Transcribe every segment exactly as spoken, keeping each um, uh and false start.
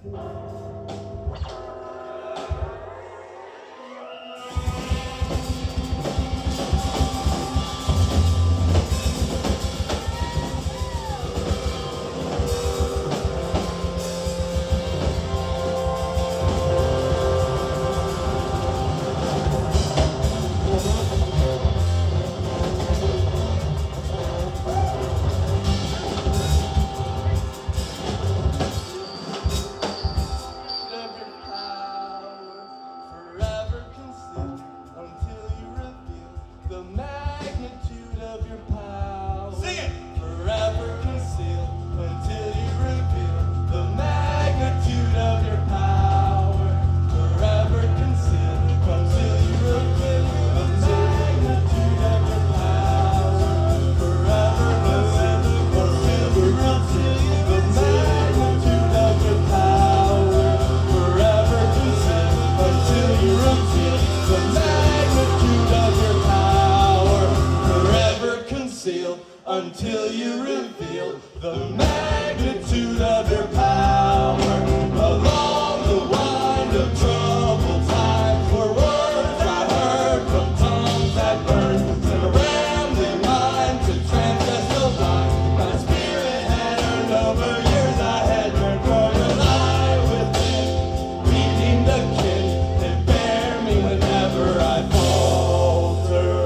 Until you reveal the magnitude of your power. Along the wind of troubled times were words I heard from tongues that burned, and a rambling mind to transgress the line. My spirit had earned over years. I had learned for your life within, reading the kin and bear me whenever I falter.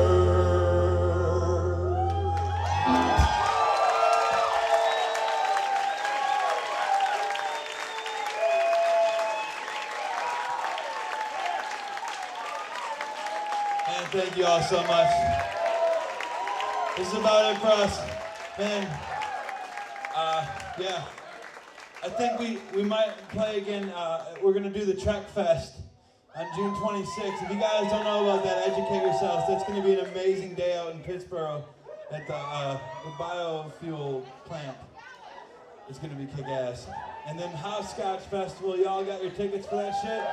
Man, thank you all so much. This is about it for us. Man, uh, yeah. I think we, we might play again. Uh, we're going to do the Trek Fest on June twenty-sixth. If you guys don't know about that, educate yourselves. That's going to be an amazing day out in Pittsburgh at the, uh, the biofuel plant. It's going to be kick-ass. And then House Scotch Festival. Y'all got your tickets for that shit?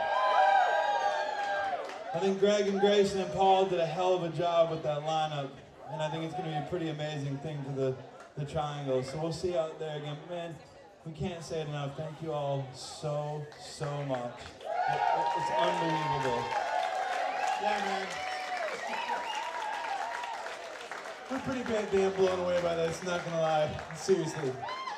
I think Greg and Grayson and Paul did a hell of a job with that lineup, and I think it's going to be a pretty amazing thing for the, the Triangle. So we'll see you out there again. Man, we can't say it enough. Thank you all so, so much. It, it, it's unbelievable. Yeah, man. We're pretty damn blown away by this, not gonna lie. Seriously.